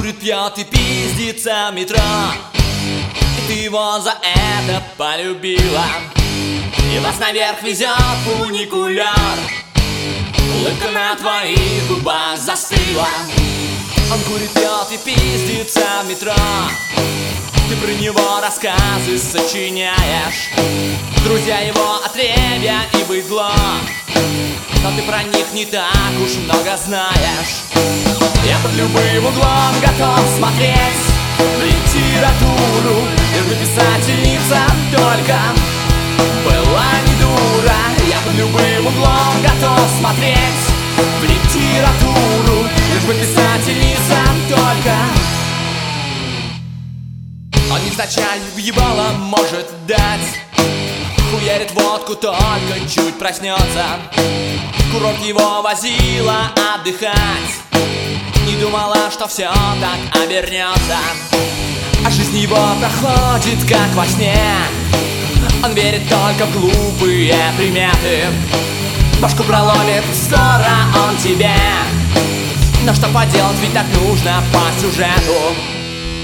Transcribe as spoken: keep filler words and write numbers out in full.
курит, пьет и пиздится в метро, и ты его за это полюбила. И вас наверх везет фуникуляр, улыбка на твоих губах застыла. Он курит, пьет и пиздится в метро, ты про него рассказы сочиняешь. Друзья его отребья и быдло, но ты про них не так уж много знаешь. Я под любым углом готов смотреть литературу, лишь бы писательница только была не дура. Я под любым углом готов смотреть в литературу, лишь бы писательница только. Он невзначай в ебало может дать, хуярит водку, только чуть проснется. Курорт его возила отдыхать, не думала, что все так обернется. А жизнь его проходит как во сне, он верит только в глупые приметы. Башку проломит ссора он тебе, но что поделать, ведь так нужно по сюжету.